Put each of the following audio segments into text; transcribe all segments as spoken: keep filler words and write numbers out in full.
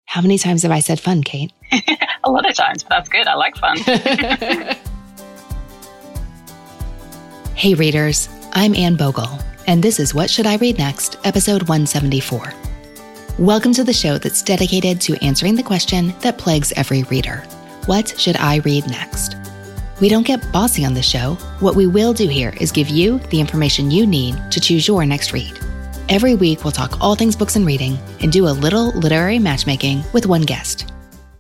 How many times have I said fun, Kate? A lot of times, but that's good. I like fun. Hey readers, I'm Anne Bogle, and this is What Should I Read Next, episode one seventy-four. Welcome to the show that's dedicated to answering the question that plagues every reader. What should I read next? We don't get bossy on the show. What we will do here is give you the information you need to choose your next read. Every week, we'll talk all things books and reading and do a little literary matchmaking with one guest.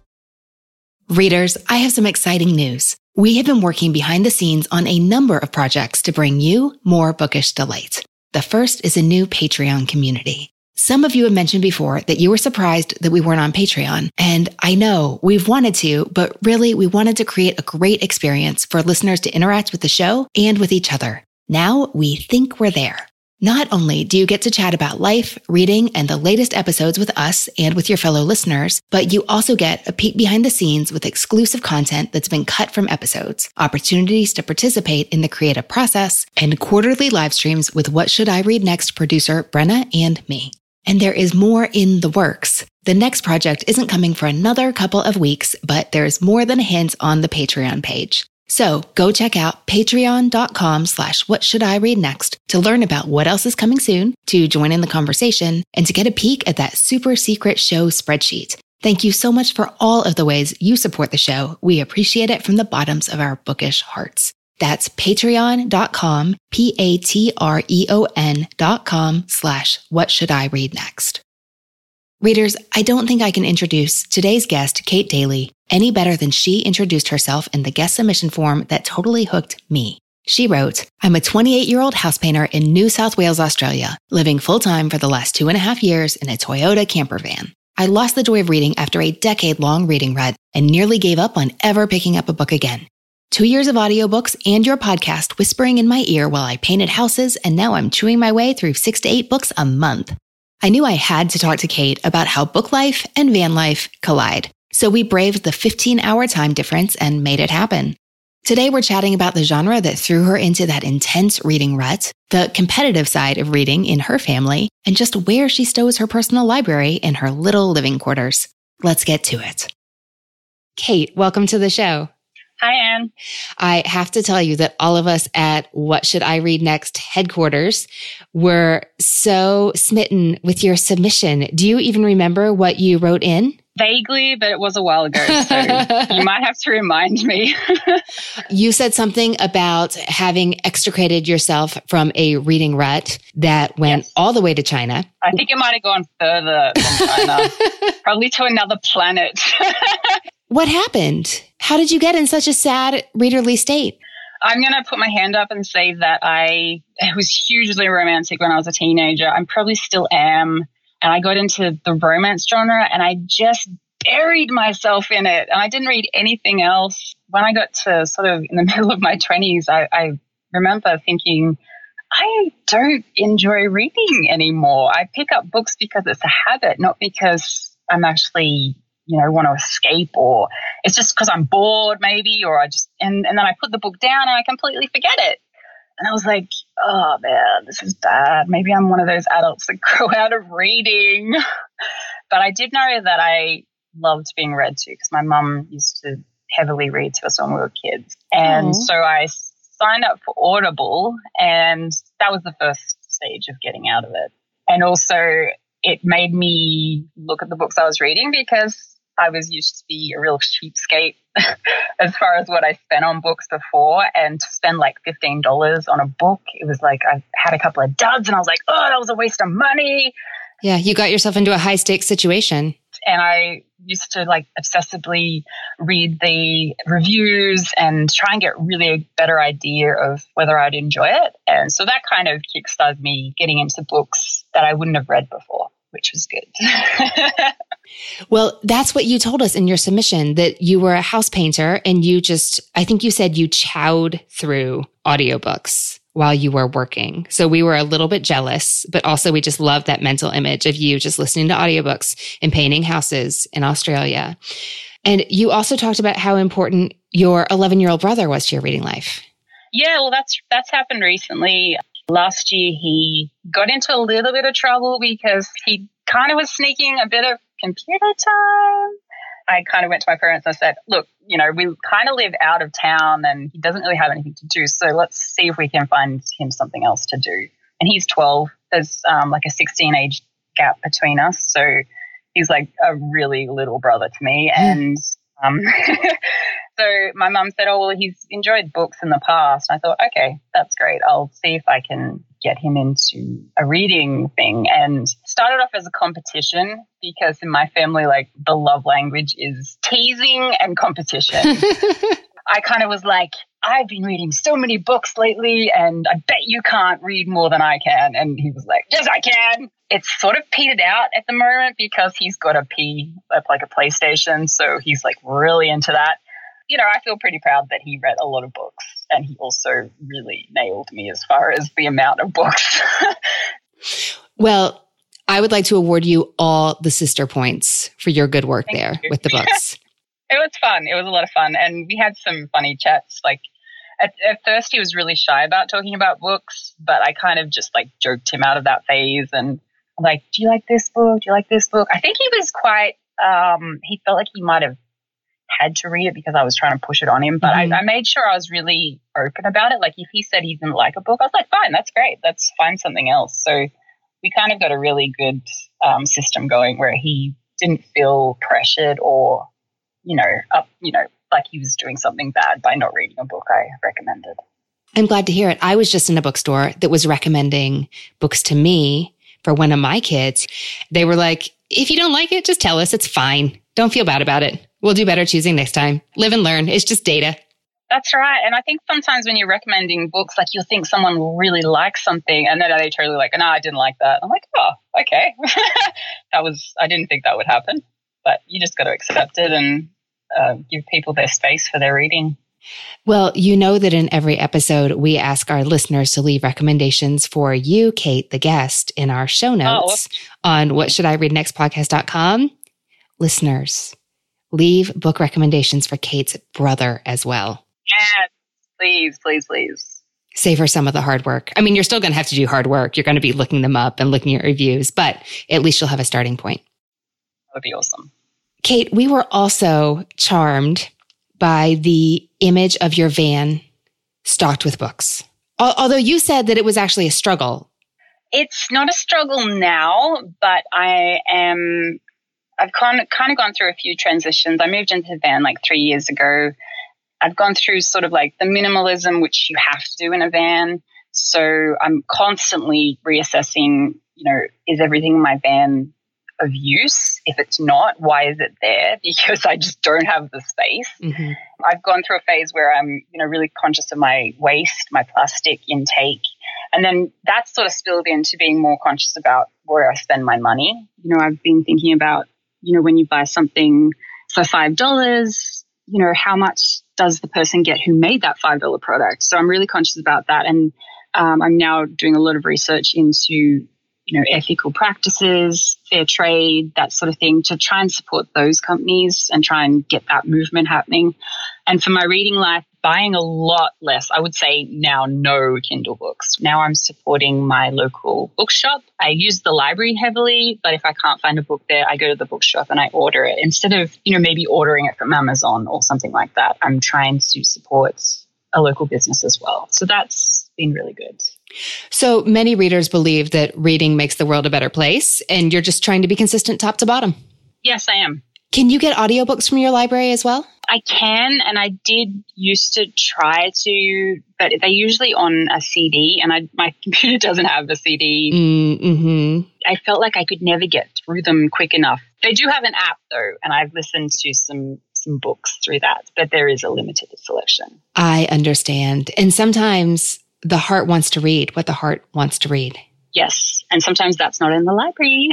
Readers, I have some exciting news. We have been working behind the scenes on a number of projects to bring you more bookish delight. The first is a new Patreon community. Some of you have mentioned before that you were surprised that we weren't on Patreon. And I know we've wanted to, but really we wanted to create a great experience for listeners to interact with the show and with each other. Now we think we're there. Not only do you get to chat about life, reading, and the latest episodes with us and with your fellow listeners, but you also get a peek behind the scenes with exclusive content that's been cut from episodes, opportunities to participate in the creative process, and quarterly live streams with What Should I Read Next producer Brenna and me. And there is more in the works. The next project isn't coming for another couple of weeks, but there's more than a hint on the Patreon page. So go check out patreon.com slash what should I read next to learn about what else is coming soon, to join in the conversation, and to get a peek at that super secret show spreadsheet. Thank you so much for all of the ways you support the show. We appreciate it from the bottoms of our bookish hearts. That's patreon.com, P-A-T-R-E-O-N dot com slash what should I read next. Readers, I don't think I can introduce today's guest, Kate Daly, any better than she introduced herself in the guest submission form that totally hooked me. She wrote, I'm a twenty-eight-year-old house painter in New South Wales, Australia, living full-time for the last two and a half years in a Toyota camper van. I lost the joy of reading after a decade-long reading rut and nearly gave up on ever picking up a book again. Two years of audiobooks and your podcast whispering in my ear while I painted houses, and now I'm chewing my way through six to eight books a month. I knew I had to talk to Kate about how book life and van life collide. So we braved the fifteen-hour time difference and made it happen. Today we're chatting about the genre that threw her into that intense reading rut, the competitive side of reading in her family, and just where she stows her personal library in her little living quarters. Let's get to it. Kate, welcome to the show. Hi, Anne. I have to tell you that all of us at What Should I Read Next headquarters were so smitten with your submission. Do you even remember what you wrote in? Vaguely, but it was a while ago, so you might have to remind me. You said something about having extricated yourself from a reading rut that went yes. all the way to China. I think it might have gone further than China, probably to another planet. What happened? How did you get in such a sad readerly state? I'm going to put my hand up and say that I was hugely romantic when I was a teenager. I probably still am. And I got into the romance genre and I just buried myself in it. And I didn't read anything else. When I got to sort of in the middle of my twenties, I, I remember thinking, I don't enjoy reading anymore. I pick up books because it's a habit, not because I'm actually, you know, want to escape, or it's just because I'm bored maybe, or I just, and, and then I put the book down and I completely forget it. And I was like, oh man, this is bad. Maybe I'm one of those adults that grow out of reading. But I did know that I loved being read to because my mum used to heavily read to us when we were kids. And Aww. So I signed up for Audible, and that was the first stage of getting out of it. And also it made me look at the books I was reading, because I was used to be a real cheapskate as far as what I spent on books before, and to spend like fifteen dollars on a book, it was like I had a couple of duds and I was like, oh, that was a waste of money. Yeah, you got yourself into a high stakes situation. And I used to like obsessively read the reviews and try and get really a better idea of whether I'd enjoy it. And so that kind of kickstarted me getting into books that I wouldn't have read before, which was good. Well, that's what you told us in your submission, that you were a house painter and you just, I think you said you chowed through audiobooks while you were working. So we were a little bit jealous, but also we just loved that mental image of you just listening to audiobooks and painting houses in Australia. And you also talked about how important your eleven-year-old brother was to your reading life. Yeah, well, that's that's happened recently. Last year, he got into a little bit of trouble because he kind of was sneaking a bit of computer time. I kind of went to my parents and I said, look, you know, we kind of live out of town and he doesn't really have anything to do. So let's see if we can find him something else to do. And he's twelve. There's um, like a sixteen age gap between us. So he's like a really little brother to me. And um, so my mum said, oh, well, he's enjoyed books in the past. And I thought, okay, that's great. I'll see if I can get him into a reading thing. And started off as a competition because in my family, like the love language is teasing and competition. I kind of was like, I've been reading so many books lately and I bet you can't read more than I can. And he was like, yes, I can. It's sort of petered out at the moment because he's got a P, like a PlayStation. So he's like really into that. You know, I feel pretty proud that he read a lot of books and he also really nailed me as far as the amount of books. Well, I would like to award you all the sister points for your good work Thank there you. With the books. It was fun. It was a lot of fun. And we had some funny chats. Like at, at first he was really shy about talking about books, but I kind of just like joked him out of that phase. And I'm like, do you like this book? Do you like this book? I think he was quite, um, he felt like he might have had to read it because I was trying to push it on him. But mm-hmm. I, I made sure I was really open about it. Like if he said he didn't like a book, I was like, fine, that's great. Let's find something else. So we kind of got a really good um, system going where he didn't feel pressured or, you know, up, you know, like he was doing something bad by not reading a book I recommended. I'm glad to hear it. I was just in a bookstore that was recommending books to me for one of my kids. They were like, if you don't like it, just tell us. It's fine. Don't feel bad about it. We'll do better choosing next time. Live and learn. It's just data. That's right. And I think sometimes when you're recommending books, like you'll think someone will really like something and then they totally like, no, I didn't like that. I'm like, oh, okay. That was, I didn't think that would happen, but you just got to accept it and uh, give people their space for their reading. Well, you know that in every episode, we ask our listeners to leave recommendations for you, Kate, the guest, in our show notes oh. on what should I read next podcast dot com. Listeners, leave book recommendations for Kate's brother as well. Yes, please, please, please. Save her some of the hard work. I mean, you're still going to have to do hard work. You're going to be looking them up and looking at reviews, but at least you'll have a starting point. That would be awesome. Kate, we were also charmed by the image of your van stocked with books. Although you said that it was actually a struggle. It's not a struggle now, but I am, I've kind of, kind of gone through a few transitions. I moved into the van like three years ago. I've gone through sort of like the minimalism, which you have to do in a van. So I'm constantly reassessing, you know, is everything in my van of use? If it's not, why is it there? Because I just don't have the space. Mm-hmm. I've gone through a phase where I'm, you know, really conscious of my waste, my plastic intake. And then that sort of spilled into being more conscious about where I spend my money. You know, I've been thinking about, you know, when you buy something for five dollars, you know, how much does the person get who made that five dollar product? So I'm really conscious about that. And um, I'm now doing a lot of research into, you know, ethical practices, fair trade, that sort of thing, to try and support those companies and try and get that movement happening. And for my reading life, buying a lot less, I would say now no Kindle books. Now I'm supporting my local bookshop. I use the library heavily, but if I can't find a book there, I go to the bookshop and I order it. Instead of, you know, maybe ordering it from Amazon or something like that, I'm trying to support a local business as well. So that's been really good. So many readers believe that reading makes the world a better place, and you're just trying to be consistent top to bottom. Yes, I am. Can you get audiobooks from your library as well? I can, and I did used to try to, but they're usually on a C D, and I, my computer doesn't have a C D. Mm-hmm. I felt like I could never get through them quick enough. They do have an app, though, and I've listened to some some books through that, but there is a limited selection. I understand. And sometimes the heart wants to read what the heart wants to read. Yes, and sometimes that's not in the library.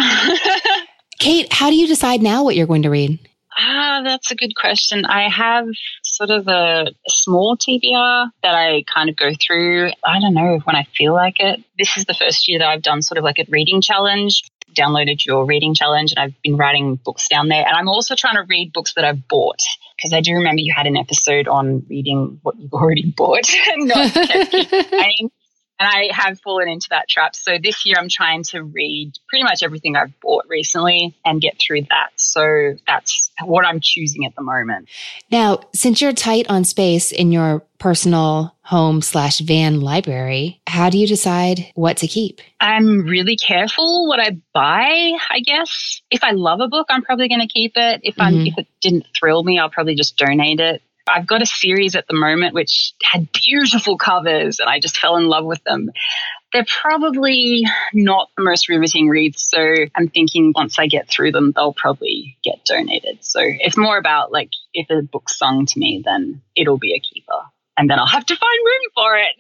Kate, how do you decide now what you're going to read? Ah, that's a good question. I have sort of a, a small T B R that I kind of go through. I don't know, when I feel like it. This is the first year that I've done sort of like a reading challenge. Downloaded your reading challenge and I've been writing books down there. And I'm also trying to read books that I've bought, because I do remember you had an episode on reading what you've already bought and not kept keep buying. And I have fallen into that trap. So this year I'm trying to read pretty much everything I've bought recently and get through that. So that's what I'm choosing at the moment. Now, since you're tight on space in your personal home slash van library, how do you decide what to keep? I'm really careful what I buy, I guess. If I love a book, I'm probably going to keep it. If I'm, mm-hmm. if it didn't thrill me, I'll probably just donate it. I've got a series at the moment which had beautiful covers and I just fell in love with them. They're probably not the most riveting reads, so I'm thinking once I get through them, they'll probably get donated. So it's more about like if a book's sung to me, then it'll be a keeper, and then I'll have to find room for it.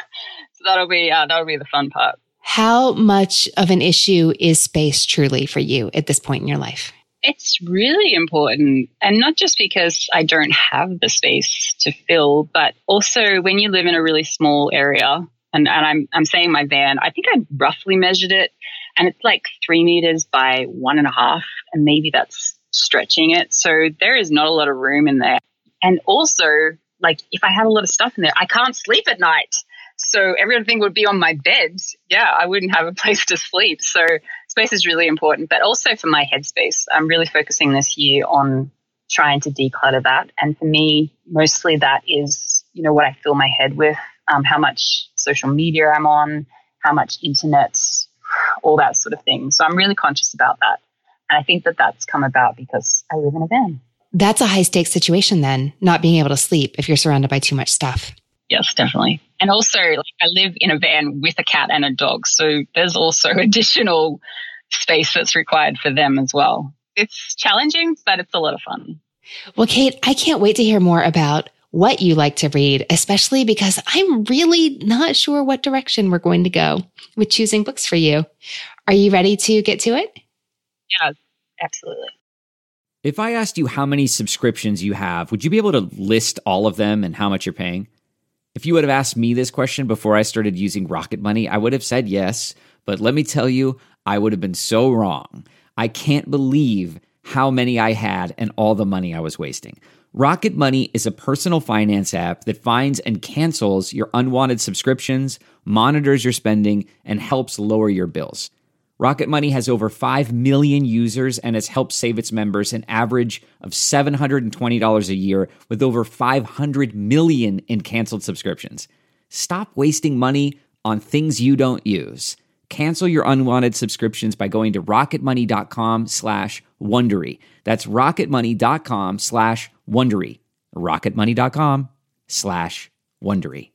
So that'll be uh, that'll be the fun part. How much of an issue is space truly for you at this point in your life? It's really important, and not just because I don't have the space to fill, but also when you live in a really small area, and, and I'm I'm saying my van, I think I roughly measured it, and it's like three meters by one and a half, and maybe that's stretching it. So there is not a lot of room in there. And also, like if I had a lot of stuff in there, I can't sleep at night. So everything would be on my bed. Yeah, I wouldn't have a place to sleep. So space is really important, but also for my headspace. I'm really focusing this year on trying to declutter that. And for me, mostly that is, you know, what I fill my head with, um, how much social media I'm on, how much internet, all that sort of thing. So I'm really conscious about that. And I think that that's come about because I live in a van. That's a high stakes situation then, not being able to sleep if you're surrounded by too much stuff. Yes, definitely. And also, like, I live in a van with a cat and a dog. So there's also additional space that's required for them as well. It's challenging, but it's a lot of fun. Well, Kate, I can't wait to hear more about what you like to read, especially because I'm really not sure what direction we're going to go with choosing books for you. Are you ready to get to it? Yeah, absolutely. If I asked you how many subscriptions you have, would you be able to list all of them and how much you're paying? If you would have asked me this question before I started using Rocket Money, I would have said yes, but let me tell you, I would have been so wrong. I can't believe how many I had and all the money I was wasting. Rocket Money is a personal finance app that finds and cancels your unwanted subscriptions, monitors your spending, and helps lower your bills. Rocket Money has over five million users and has helped save its members an average of seven hundred twenty dollars a year with over five hundred million in canceled subscriptions. Stop wasting money on things you don't use. Cancel your unwanted subscriptions by going to rocketmoney.com slash Wondery. That's rocketmoney.com slash Wondery. rocketmoney.com slash Wondery.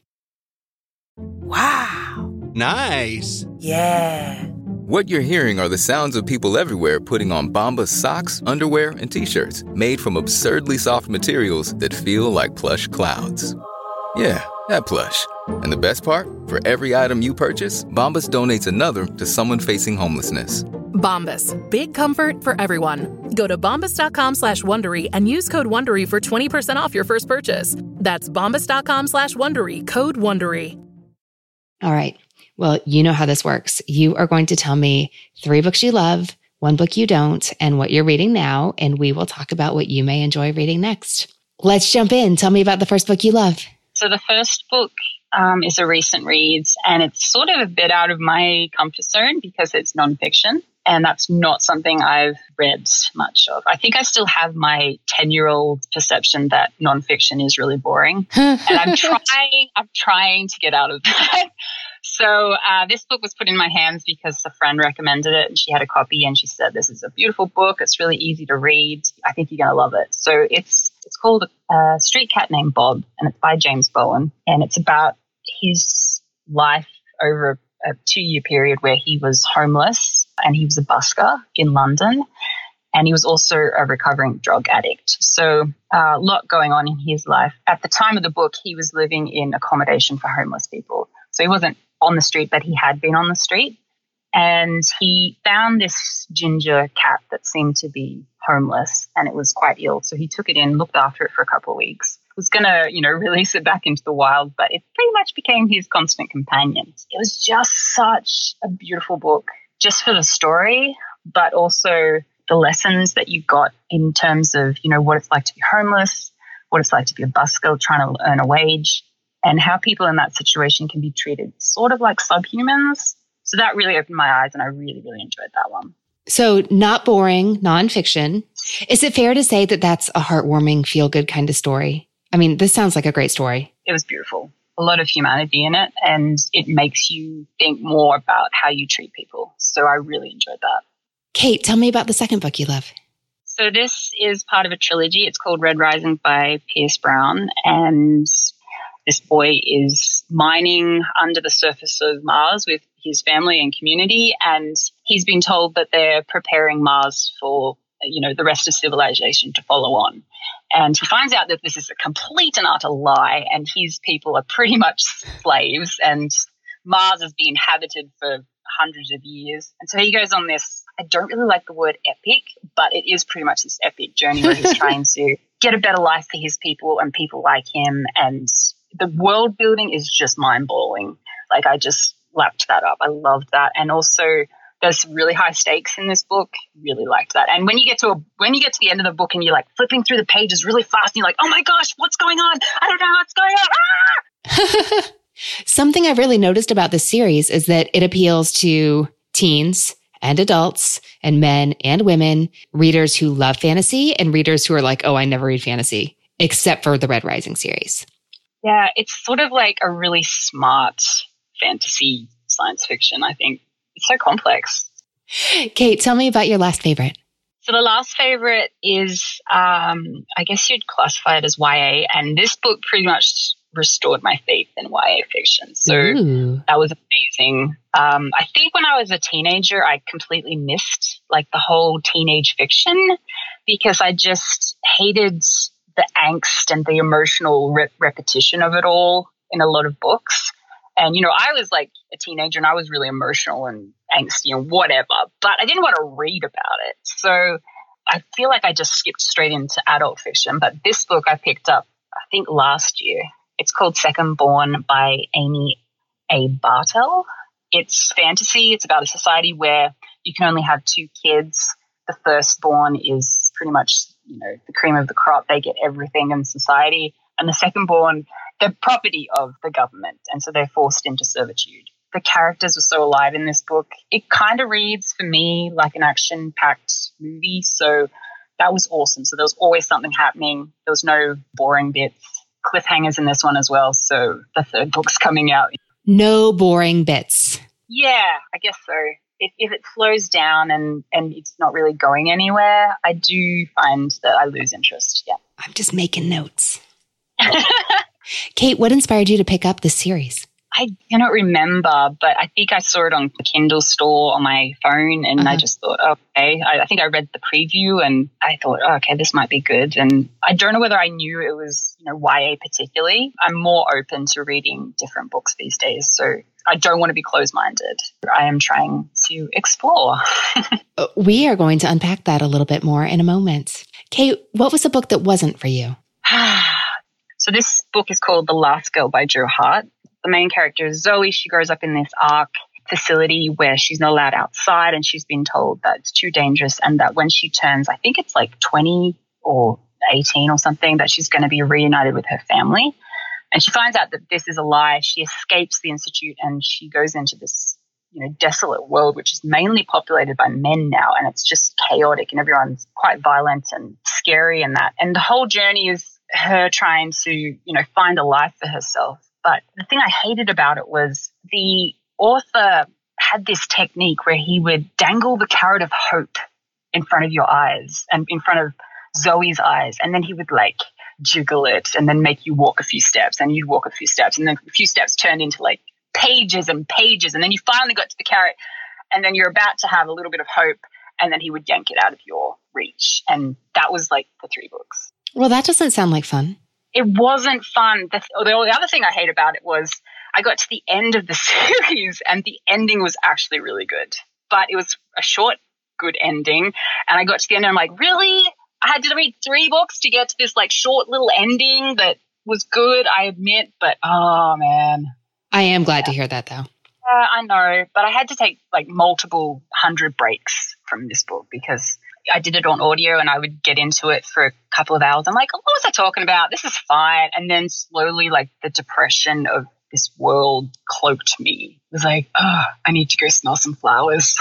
Wow. Nice. Yeah. What you're hearing are the sounds of people everywhere putting on Bombas socks, underwear, and T-shirts made from absurdly soft materials that feel like plush clouds. Yeah, that plush. And the best part? For every item you purchase, Bombas donates another to someone facing homelessness. Bombas. Big comfort for everyone. Go to bombas.com slash Wondery and use code Wondery for twenty percent off your first purchase. That's bombas.com slash Wondery. Code Wondery. All right. Well, you know how this works. You are going to tell me three books you love, one book you don't, and what you're reading now, and we will talk about what you may enjoy reading next. Let's jump in. Tell me about the first book you love. So the first book um, is a recent read, and it's sort of a bit out of my comfort zone because it's nonfiction, and that's not something I've read much of. I think I still have my ten-year-old perception that nonfiction is really boring, and I'm trying. I'm trying to get out of that. So uh, this book was put in my hands because a friend recommended it, and she had a copy, and she said, "This is a beautiful book. It's really easy to read. I think you're going to love it." So it's it's called A Street Cat Named Bob, and it's by James Bowen, and it's about his life over a two-year period where he was homeless and he was a busker in London, and he was also a recovering drug addict. So uh, a lot going on in his life. At the time of the book, he was living in accommodation for homeless people. So he wasn't on the street, but he had been on the street. And he found this ginger cat that seemed to be homeless, and it was quite ill. So he took it in, looked after it for a couple of weeks. Was going to, you know, release it back into the wild, but it pretty much became his constant companion. It was just such a beautiful book, just for the story, but also the lessons that you got in terms of, you know, what it's like to be homeless, what it's like to be a busker trying to earn a wage. and how people in that situation can be treated sort of like subhumans. So that really opened my eyes, and I really, really enjoyed that one. So not boring, nonfiction. Is it fair to say that that's a heartwarming, feel-good kind of story? I mean, this sounds like a great story. It was beautiful. A lot of humanity in it, and it makes you think more about how you treat people. So I really enjoyed that. Kate, tell me about the second book you love. So this is part of a trilogy. It's called Red Rising by Pierce Brown, and this boy is mining under the surface of Mars with his family and community, and he's been told that they're preparing Mars for, you know, the rest of civilization to follow on. And he finds out that this is a complete and utter lie, and his people are pretty much slaves, and Mars has been inhabited for hundreds of years. And so he goes on this, I don't really like the word epic, but it is pretty much this epic journey where he's trying to get a better life for his people and people like him. And the world building is just mind-blowing. Like, I just lapped that up. I loved that. And also there's really high stakes in this book. Really liked that. And when you get to a when you get to the end of the book and you're like flipping through the pages really fast and you're like, oh my gosh, what's going on? I don't know what's going on. Ah! Something I've really noticed about this series is that it appeals to teens and adults and men and women, readers who love fantasy and readers who are like, oh, I never read fantasy, except for the Red Rising series. Yeah, it's sort of like a really smart fantasy science fiction, I think. It's so complex. Kate, tell me about your last favorite. So the last favorite is, um, I guess you'd classify it as Y A, and this book pretty much restored my faith in Y A fiction. So Ooh. That was amazing. Um, I think when I was a teenager, I completely missed like the whole teenage fiction because I just hated the angst and the emotional re- repetition of it all in a lot of books. And, you know, I was like a teenager and I was really emotional and angsty and whatever, but I didn't want to read about it. So I feel like I just skipped straight into adult fiction. But this book I picked up, I think last year. It's called Second Born by Amy A. Bartel. It's fantasy. It's about a society where you can only have two kids. The firstborn is pretty much, you know, the cream of the crop. They get everything in society. And the secondborn, they're property of the government. And so they're forced into servitude. The characters were so alive in this book. It kind of reads for me like an action-packed movie. So that was awesome. So there was always something happening. There was no boring bits. Cliffhangers in this one as well. So the third book's coming out. No boring bits. Yeah, I guess so. If, if it slows down and, and it's not really going anywhere, I do find that I lose interest. Yeah. I'm just making notes. Kate, what inspired you to pick up this series? I cannot remember, but I think I saw it on the Kindle store on my phone and uh-huh. I just thought, oh, okay. I, I think I read the preview and I thought, oh, okay, this might be good. And I don't know whether I knew it was, you know, Y A particularly. I'm more open to reading different books these days. So I don't want to be closed-minded. I am trying to explore. We are going to unpack that a little bit more in a moment. Kate, what was a book that wasn't for you? So this book is called The Last Girl by Jo Hart. The main character is Zoe. She grows up in this ARC facility where she's not allowed outside and she's been told that it's too dangerous and that when she turns, I think it's like twenty or eighteen or something, that she's going to be reunited with her family. And she finds out that this is a lie. She escapes the institute and she goes into this, you know, desolate world, which is mainly populated by men now. And it's just chaotic and everyone's quite violent and scary and that. And the whole journey is her trying to, you know, find a life for herself. But the thing I hated about it was the author had this technique where he would dangle the carrot of hope in front of your eyes and in front of Zoe's eyes. And then he would like jiggle it and then make you walk a few steps and you'd walk a few steps. And then a few steps turned into like pages and pages. And then you finally got to the carrot and then you're about to have a little bit of hope. And then he would yank it out of your reach. And that was like the three books. Well, that doesn't sound like fun. It wasn't fun. The, the only other thing I hate about it was I got to the end of the series and the ending was actually really good. But it was a short, good ending. And I got to the end and I'm like, really? I had to read three books to get to this like short little ending that was good, I admit. But, oh, man. I am glad yeah. to hear that, though. Uh, I know. But I had to take like multiple hundred breaks from this book because I did it on audio and I would get into it for a couple of hours. I'm like, oh, what was I talking about? This is fine. And then slowly, like, the depression of this world cloaked me. It was like, oh, I need to go smell some flowers.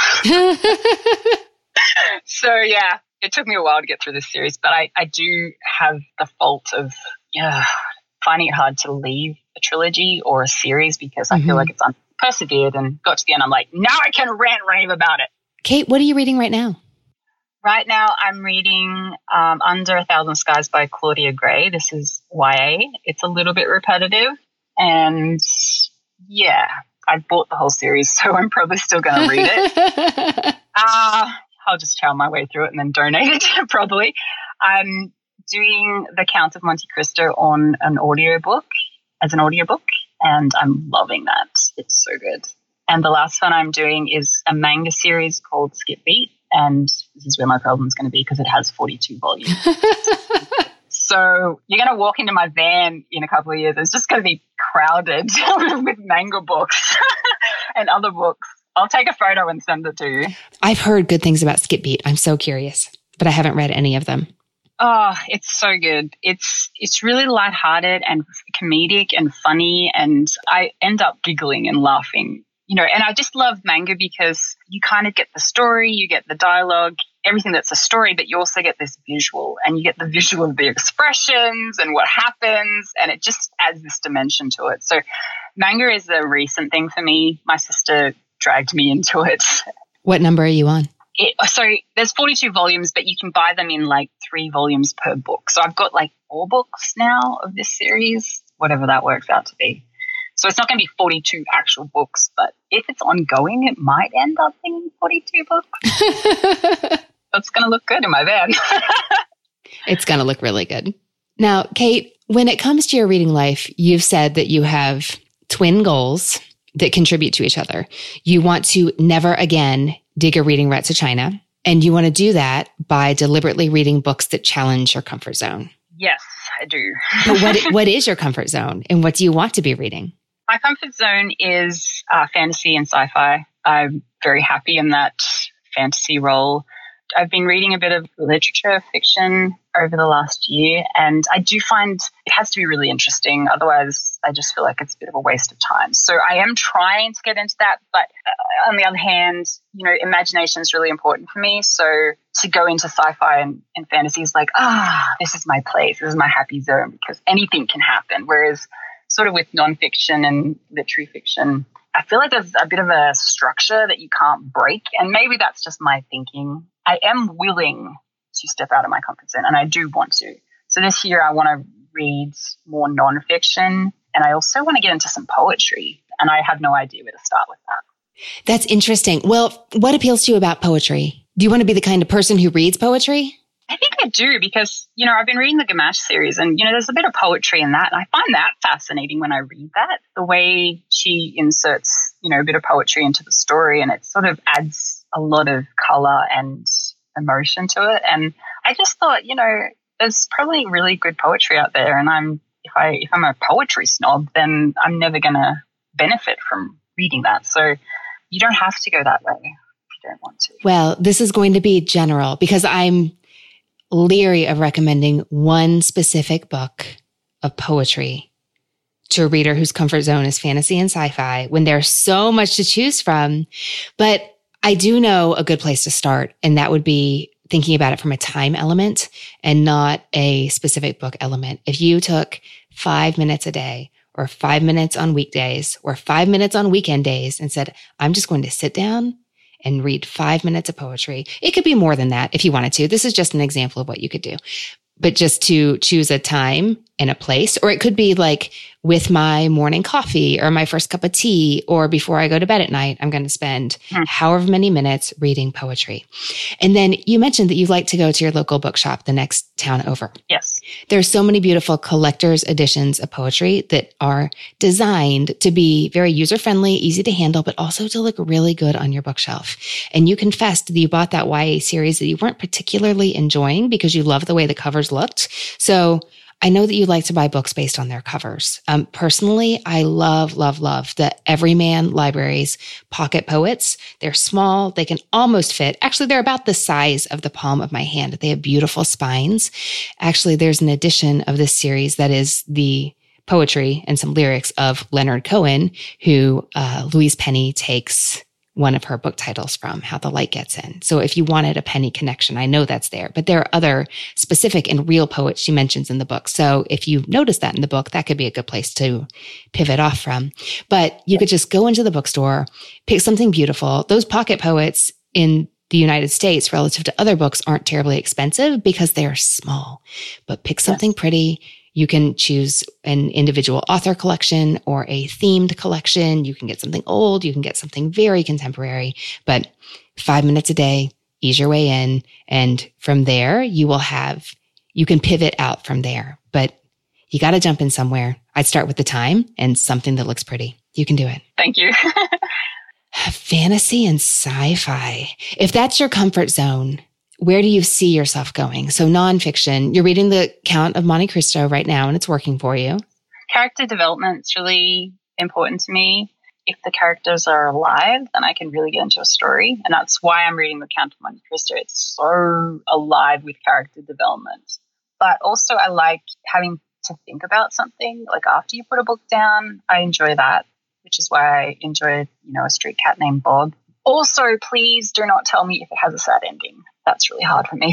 So, yeah, it took me a while to get through this series, but I, I do have the fault of yeah, finding it hard to leave a trilogy or a series because mm-hmm. I feel like it's un- persevered and got to the end. I'm like, now I can rant rave about it. Kate, what are you reading right now? Right now, I'm reading um, Under a Thousand Skies by Claudia Gray. This is Y A. It's a little bit repetitive. And, yeah, I bought the whole series, so I'm probably still going to read it. uh, I'll just chow my way through it and then donate it, probably. I'm doing The Count of Monte Cristo on an audiobook, as an audiobook, and I'm loving that. It's so good. And the last one I'm doing is a manga series called Skip Beat. And this is where my problem is going to be because it has forty-two volumes. So you're going to walk into my van in a couple of years. It's just going to be crowded with manga books and other books. I'll take a photo and send it to you. I've heard good things about Skip Beat. I'm so curious, but I haven't read any of them. Oh, it's so good. It's it's really lighthearted and comedic and funny, and I end up giggling and laughing. You know, and I just love manga because you kind of get the story, you get the dialogue, everything that's a story, but you also get this visual, and you get the visual of the expressions and what happens, and it just adds this dimension to it. So manga is a recent thing for me. My sister dragged me into it. What number are you on? It, so there's forty-two volumes, but you can buy them in like three volumes per book. So I've got like four books now of this series, whatever that works out to be. So it's not going to be forty-two actual books, but if it's ongoing, it might end up being forty-two books. It's going to look good in my van. It's going to look really good. Now, Kate, when it comes to your reading life, you've said that you have twin goals that contribute to each other. You want to never again dig a reading rut to China, and you want to do that by deliberately reading books that challenge your comfort zone. Yes, I do. But what what is your comfort zone, and what do you want to be reading? My comfort zone is uh, fantasy and sci-fi. I'm very happy in that fantasy role. I've been reading a bit of literature fiction over the last year, and I do find it has to be really interesting. Otherwise, I just feel like it's a bit of a waste of time. So I am trying to get into that, but uh, on the other hand, you know, imagination is really important for me. So to go into sci-fi and, and fantasy is like, ah, this is my place. This is my happy zone because anything can happen. Whereas sort of with nonfiction and literary fiction, I feel like there's a bit of a structure that you can't break. And maybe that's just my thinking. I am willing to step out of my comfort zone, and I do want to. So this year I want to read more nonfiction, and I also want to get into some poetry, and I have no idea where to start with that. That's interesting. Well, what appeals to you about poetry? Do you want to be the kind of person who reads poetry? I think I do because, you know, I've been reading the Gamache series and, you know, there's a bit of poetry in that. And I find that fascinating when I read that, the way she inserts, you know, a bit of poetry into the story, and it sort of adds a lot of color and emotion to it. And I just thought, you know, there's probably really good poetry out there. And I'm, if I, if I'm a poetry snob, then I'm never going to benefit from reading that. So you don't have to go that way if you don't want to. Well, this is going to be general because I'm leery of recommending one specific book of poetry to a reader whose comfort zone is fantasy and sci-fi when there's so much to choose from. But I do know a good place to start, and that would be thinking about it from a time element and not a specific book element. If you took five minutes a day or five minutes on weekdays or five minutes on weekend days and said, I'm just going to sit down and read five minutes of poetry. It could be more than that if you wanted to. This is just an example of what you could do. But just to choose a time and a place, or it could be like with my morning coffee or my first cup of tea, or before I go to bed at night, I'm going to spend mm. however many minutes reading poetry. And then you mentioned that you like to go to your local bookshop the next town over. Yes. There's so many beautiful collector's editions of poetry that are designed to be very user-friendly, easy to handle, but also to look really good on your bookshelf. And you confessed that you bought that Y A series that you weren't particularly enjoying because you loved the way the covers looked. So I know that you like to buy books based on their covers. Um, personally, I love, love, love the Everyman Libraries Pocket Poets. They're small. They can almost fit. Actually, they're about the size of the palm of my hand. They have beautiful spines. Actually, there's an edition of this series that is the poetry and some lyrics of Leonard Cohen, who uh, Louise Penny takes one of her book titles from, How the Light Gets In. So if you wanted a Penny connection, I know that's there, but there are other specific and real poets she mentions in the book. So if you notice that in the book, that could be a good place to pivot off from. But you could just go into the bookstore, pick something beautiful. Those pocket poets in the United States relative to other books aren't terribly expensive because they are small, but pick something pretty. You can choose an individual author collection or a themed collection. You can get something old. You can get something very contemporary, but five minutes a day, ease your way in. And from there, you will have, you can pivot out from there, but you got to jump in somewhere. I'd start with the time and something that looks pretty. You can do it. Thank you. Fantasy and sci-fi. If that's your comfort zone, where do you see yourself going? So nonfiction, you're reading The Count of Monte Cristo right now and it's working for you. Character development is really important to me. If the characters are alive, then I can really get into a story. And that's why I'm reading The Count of Monte Cristo. It's so alive with character development. But also I like having to think about something. Like after you put a book down, I enjoy that, which is why I enjoy, you know, A Street Cat Named Bob. Also, please do not tell me if it has a sad ending. That's really hard for me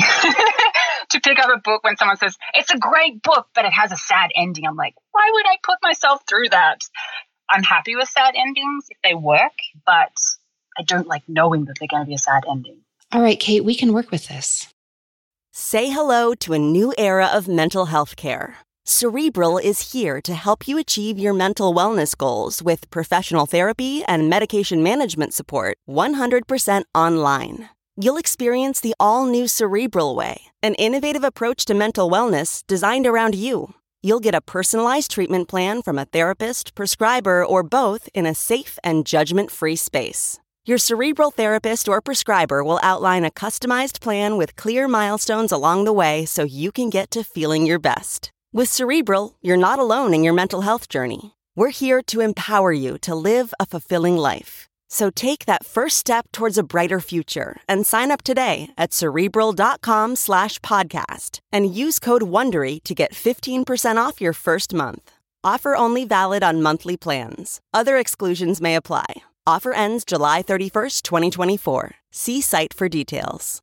to pick up a book when someone says, it's a great book, but it has a sad ending. I'm like, why would I put myself through that? I'm happy with sad endings if they work, but I don't like knowing that they're going to be a sad ending. All right, Kate, we can work with this. Say hello to a new era of mental health care. Cerebral is here to help you achieve your mental wellness goals with professional therapy and medication management support one hundred percent online. You'll experience the all-new Cerebral Way, an innovative approach to mental wellness designed around you. You'll get a personalized treatment plan from a therapist, prescriber, or both in a safe and judgment-free space. Your Cerebral therapist or prescriber will outline a customized plan with clear milestones along the way so you can get to feeling your best. With Cerebral, you're not alone in your mental health journey. We're here to empower you to live a fulfilling life. So take that first step towards a brighter future and sign up today at Cerebral.com slash podcast and use code WONDERY to get fifteen percent off your first month. Offer only valid on monthly plans. Other exclusions may apply. Offer ends July thirty-first, twenty twenty-four. See site for details.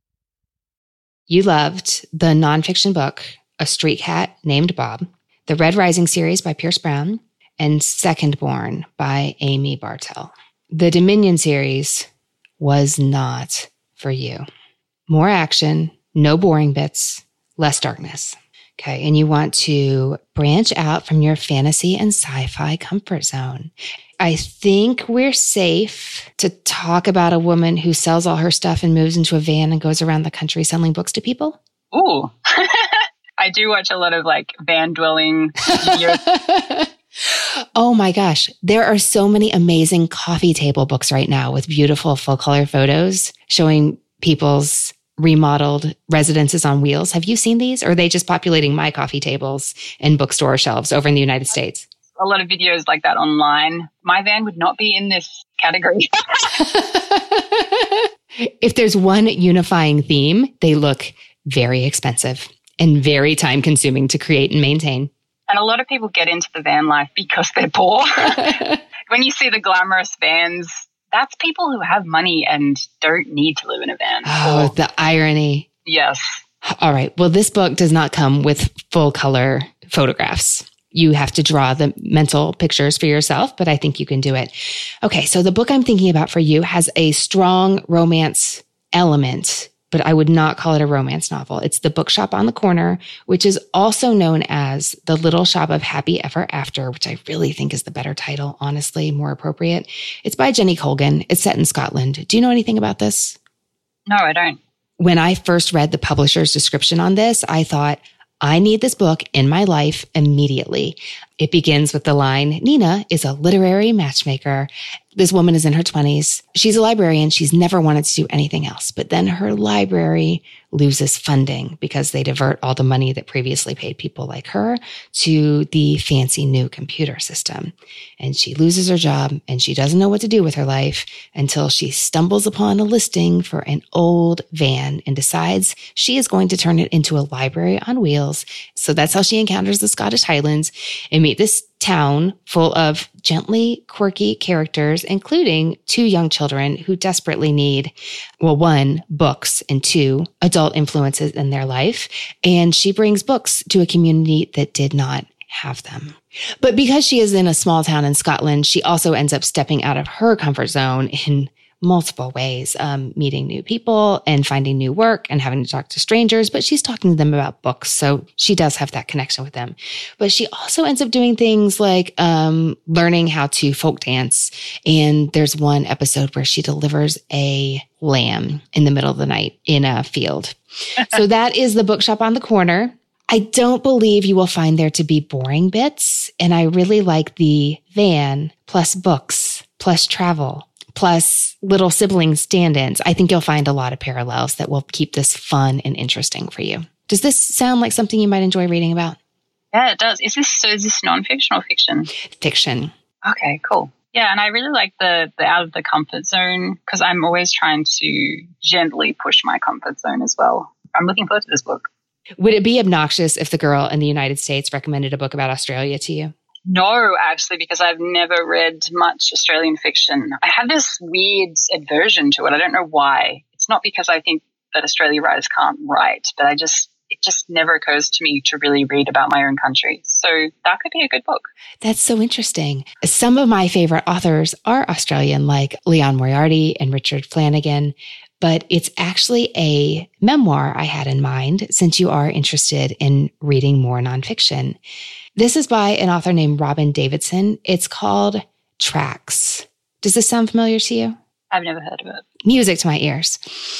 You loved the nonfiction book, A Street Cat Named Bob, the Red Rising series by Pierce Brown, and Second Born by Amy Bartell. The Dominion series was not for you. More action, no boring bits, less darkness. Okay, and you want to branch out from your fantasy and sci-fi comfort zone. I think we're safe to talk about a woman who sells all her stuff and moves into a van and goes around the country selling books to people. Ooh. I do watch a lot of like van dwelling videos. Oh my gosh. There are so many amazing coffee table books right now with beautiful full color photos showing people's remodeled residences on wheels. Have you seen these? Or are they just populating my coffee tables and bookstore shelves over in the United States? A lot of videos like that online. My van would not be in this category. If there's one unifying theme, they look very expensive and very time consuming to create and maintain. And a lot of people get into the van life because they're poor. When you see the glamorous vans, that's people who have money and don't need to live in a van. Oh, or, the irony. Yes. All right. Well, this book does not come with full color photographs. You have to draw the mental pictures for yourself, but I think you can do it. Okay. So the book I'm thinking about for you has a strong romance element, but I would not call it a romance novel. It's The Bookshop on the Corner, which is also known as The Little Shop of Happy Ever After, which I really think is the better title, honestly, more appropriate. It's by Jenny Colgan. It's set in Scotland. Do you know anything about this? No, I don't. When I first read the publisher's description on this, I thought, I need this book in my life immediately. It begins with the line, Nina is a literary matchmaker. This woman is in her twenties. She's a librarian. She's never wanted to do anything else. But then her library loses funding because they divert all the money that previously paid people like her to the fancy new computer system. And she loses her job and she doesn't know what to do with her life until she stumbles upon a listing for an old van and decides she is going to turn it into a library on wheels. So that's how she encounters the Scottish Highlands and meet this town full of gently quirky characters, including two young children who desperately need, well, one, books, and two, adult influences in their life. And she brings books to a community that did not have them. But because she is in a small town in Scotland, she also ends up stepping out of her comfort zone in multiple ways, um, meeting new people and finding new work and having to talk to strangers, but she's talking to them about books. So she does have that connection with them. But she also ends up doing things like um, learning how to folk dance. And there's one episode where she delivers a lamb in the middle of the night in a field. So that is the bookshop on the corner. I don't believe you will find there to be boring bits. And I really like the van plus books plus travel plus little sibling stand-ins. I think you'll find a lot of parallels that will keep this fun and interesting for you. Does this sound like something you might enjoy reading about? Yeah, it does. Is this so is this nonfiction or fiction? Fiction. Okay, cool. Yeah, and I really like the the out of the comfort zone because I'm always trying to gently push my comfort zone as well. I'm looking forward to this book. Would it be obnoxious if the girl in the United States recommended a book about Australia to you? No, actually, because I've never read much Australian fiction. I have this weird aversion to it. I don't know why. It's not because I think that Australian writers can't write, but I just it just never occurs to me to really read about my own country. So that could be a good book. That's so interesting. Some of my favorite authors are Australian, like Leon Moriarty and Richard Flanagan, but it's actually a memoir I had in mind since you are interested in reading more nonfiction. This is by an author named Robin Davidson. It's called Tracks. Does this sound familiar to you? I've never heard of it. Music to my ears.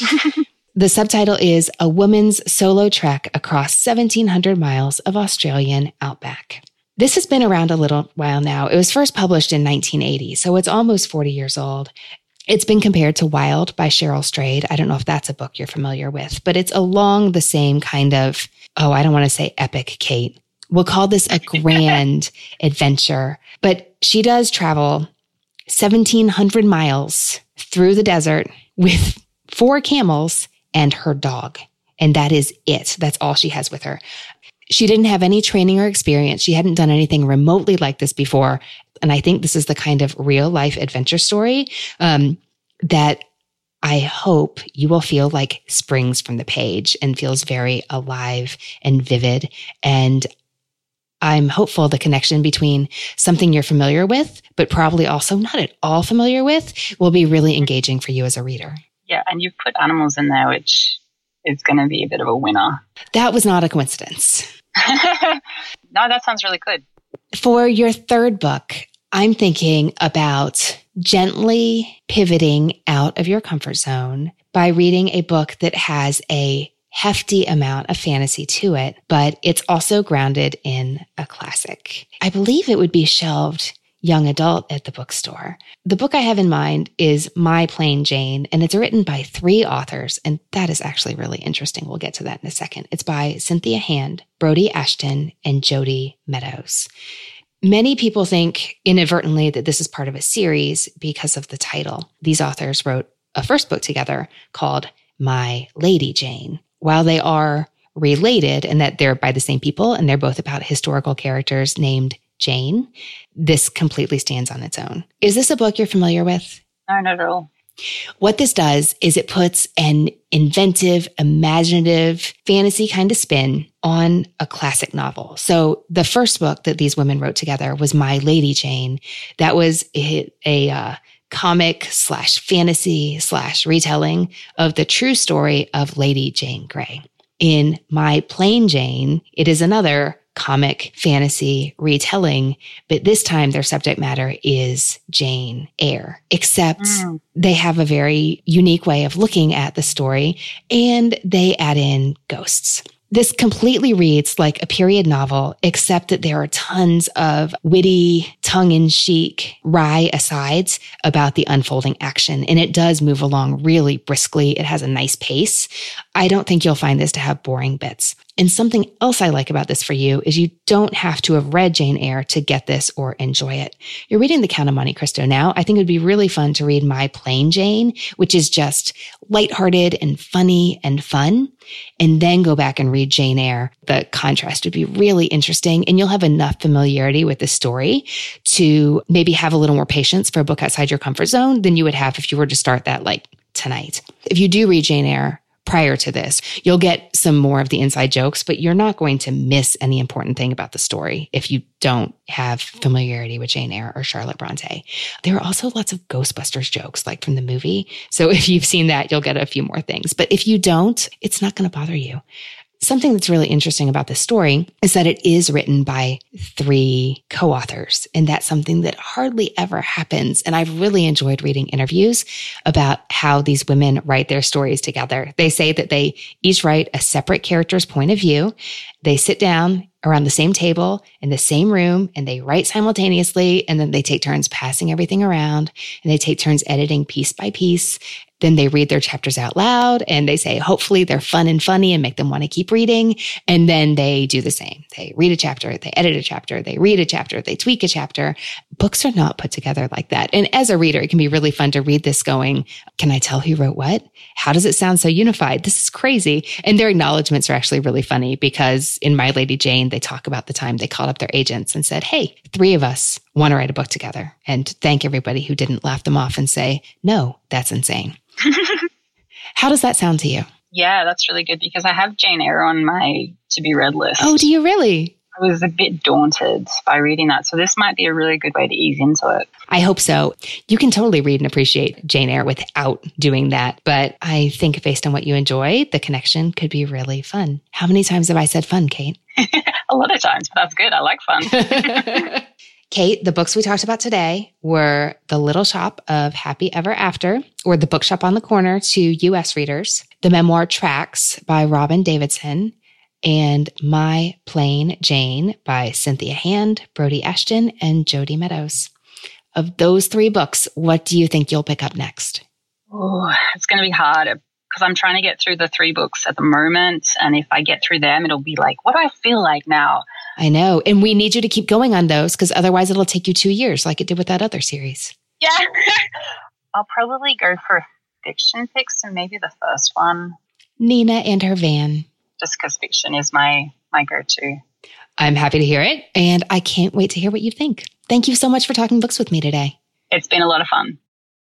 The subtitle is A Woman's Solo Trek Across seventeen hundred Miles of Australian Outback. This has been around a little while now. It was first published in nineteen eighty, so it's almost forty years old. It's been compared to Wild by Cheryl Strayed. I don't know if that's a book you're familiar with, but it's along the same kind of, oh, I don't want to say epic, Kate. We'll call this a grand adventure. But she does travel seventeen hundred miles through the desert with four camels and her dog. And that is it. That's all she has with her. She didn't have any training or experience. She hadn't done anything remotely like this before. And I think this is the kind of real life adventure story um, that I hope you will feel like springs from the page and feels very alive and vivid. And I'm hopeful the connection between something you're familiar with, but probably also not at all familiar with, will be really engaging for you as a reader. Yeah, and you've put animals in there, which is going to be a bit of a winner. That was not a coincidence. No, that sounds really good. For your third book, I'm thinking about gently pivoting out of your comfort zone by reading a book that has a hefty amount of fantasy to it, but it's also grounded in a classic. I believe it would be shelved young adult at the bookstore. The book I have in mind is My Plain Jane, and it's written by three authors, and that is actually really interesting. We'll get to that in a second. It's by Cynthia Hand, Brody Ashton, and Jody Meadows. Many people think inadvertently that this is part of a series because of the title. These authors wrote a first book together called My Lady Jane. While they are related and that they're by the same people and they're both about historical characters named Jane, this completely stands on its own. Is this a book you're familiar with? No, not at all. What this does is it puts an inventive, imaginative, fantasy kind of spin on a classic novel. So the first book that these women wrote together was My Lady Jane. That was a, a uh, comic slash fantasy slash retelling of the true story of Lady Jane Grey. In My Plain Jane, it is another comic fantasy retelling, but this time their subject matter is Jane Eyre, except mm. they have a very unique way of looking at the story and they add in ghosts. This completely reads like a period novel, except that there are tons of witty, tongue-in-cheek, wry asides about the unfolding action. And it does move along really briskly. It has a nice pace. I don't think you'll find this to have boring bits. And something else I like about this for you is you don't have to have read Jane Eyre to get this or enjoy it. You're reading The Count of Monte Cristo now. I think it would be really fun to read My Plain Jane, which is just lighthearted and funny and fun, and then go back and read Jane Eyre. The contrast would be really interesting, and you'll have enough familiarity with the story to maybe have a little more patience for a book outside your comfort zone than you would have if you were to start that like tonight. If you do read Jane Eyre prior to this, you'll get some more of the inside jokes, but you're not going to miss any important thing about the story if you don't have familiarity with Jane Eyre or Charlotte Bronte. There are also lots of Ghostbusters jokes, like from the movie. So if you've seen that, you'll get a few more things. But if you don't, it's not going to bother you. Something that's really interesting about this story is that it is written by three co-authors, and that's something that hardly ever happens. And I've really enjoyed reading interviews about how these women write their stories together. They say that they each write a separate character's point of view. They sit down around the same table in the same room, and they write simultaneously, and then they take turns passing everything around, and they take turns editing piece by piece. Then they read their chapters out loud, and they say, hopefully they're fun and funny and make them want to keep reading. And then they do the same. They read a chapter, they edit a chapter, they read a chapter, they tweak a chapter. Books are not put together like that. And as a reader, it can be really fun to read this going, can I tell who wrote what? How does it sound so unified? This is crazy. And their acknowledgments are actually really funny because in My Lady Jane, they talk about the time they called up their agents and said, hey, three of us want to write a book together, and thank everybody who didn't laugh them off and say, no, that's insane. How does that sound to you? Yeah, that's really good because I have Jane Eyre on my to-be-read list. Oh, do you really? I was a bit daunted by reading that, so this might be a really good way to ease into it. I hope so. You can totally read and appreciate Jane Eyre without doing that, but I think based on what you enjoy, the connection could be really fun. How many times have I said fun, Kate? A lot of times, but that's good. I like fun. Kate, the books we talked about today were The Little Shop of Happy Ever After, or The Bookshop on the Corner to U S readers, the memoir Tracks by Robin Davidson, and My Plain Jane by Cynthia Hand, Brody Ashton, and Jody Meadows. Of those three books, what do you think you'll pick up next? Oh, it's going to be hard because I'm trying to get through the three books at the moment. And if I get through them, it'll be like, what do I feel like now? I know. And we need you to keep going on those because otherwise it'll take you two years like it did with that other series. Yeah. I'll probably go for fiction picks and maybe the first one. Nina and her van. Just because fiction is my, my go-to. I'm happy to hear it. And I can't wait to hear what you think. Thank you so much for talking books with me today. It's been a lot of fun.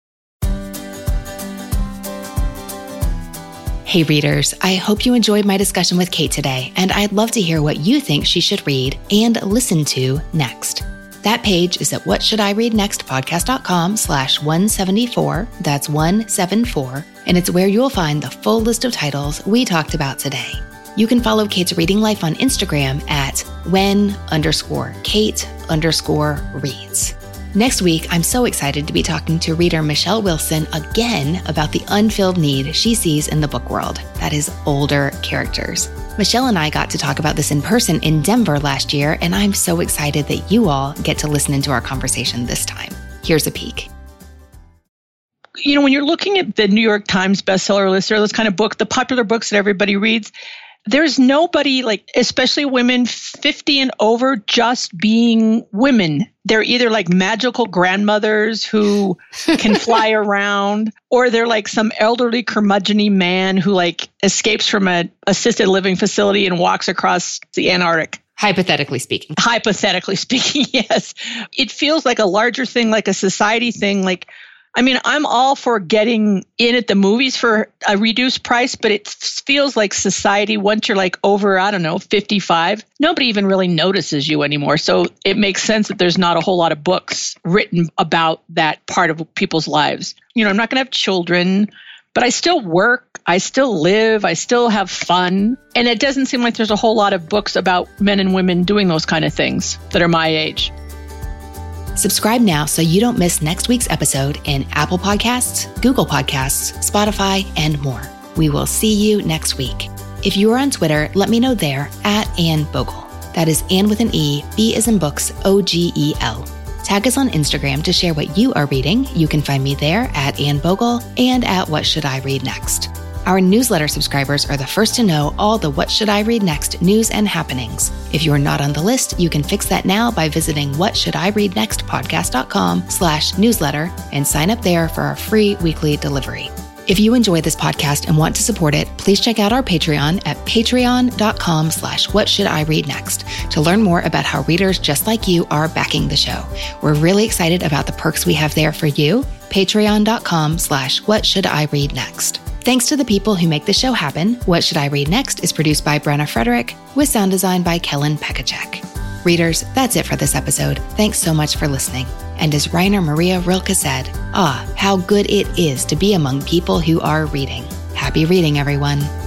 Hey readers, I hope you enjoyed my discussion with Kate today, and I'd love to hear what you think she should read and listen to next. That page is at whatshouldireadnextpodcast.com slash 174. That's one seven four. And it's where you'll find the full list of titles we talked about today. You can follow Kate's reading life on Instagram at when underscore Kate underscore reads. Next week, I'm so excited to be talking to reader Michelle Wilson again about the unfilled need she sees in the book world. That is older characters. Michelle and I got to talk about this in person in Denver last year, and I'm so excited that you all get to listen into our conversation this time. Here's a peek. You know, when you're looking at the New York Times bestseller list or those kind of books, the popular books that everybody reads, there's nobody, like, especially women fifty and over, just being women. They're either like magical grandmothers who can fly around, or they're like some elderly curmudgeon-y man who like escapes from an assisted living facility and walks across the Antarctic. Hypothetically speaking. Hypothetically speaking, yes. It feels like a larger thing, like a society thing, like, I mean, I'm all for getting in at the movies for a reduced price, but it feels like society, once you're like over, I don't know, fifty-five, nobody even really notices you anymore. So it makes sense that there's not a whole lot of books written about that part of people's lives. You know, I'm not going to have children, but I still work, I still live, I still have fun. And it doesn't seem like there's a whole lot of books about men and women doing those kind of things that are my age. Subscribe now so you don't miss next week's episode in Apple Podcasts, Google Podcasts, Spotify, and more. We will see you next week. If you are on Twitter, let me know there at Anne Bogel. That is Anne with an E, B as in books, O G E L. Tag us on Instagram to share what you are reading. You can find me there at Anne Bogel and at What Should I Read Next. Our newsletter subscribers are the first to know all the What Should I Read Next news and happenings. If you are not on the list, you can fix that now by visiting whatshouldireadnextpodcast.com slash newsletter and sign up there for our free weekly delivery. If you enjoy this podcast and want to support it, please check out our Patreon at patreon.com slash what should I read next to learn more about how readers just like you are backing the show. We're really excited about the perks we have there for you. Patreon.com slash what should I read next. Thanks to the people who make the show happen. What Should I Read Next is produced by Brenna Frederick with sound design by Kellen Pekacek. Readers, that's it for this episode. Thanks so much for listening. And as Rainer Maria Rilke said, ah, how good it is to be among people who are reading. Happy reading, everyone.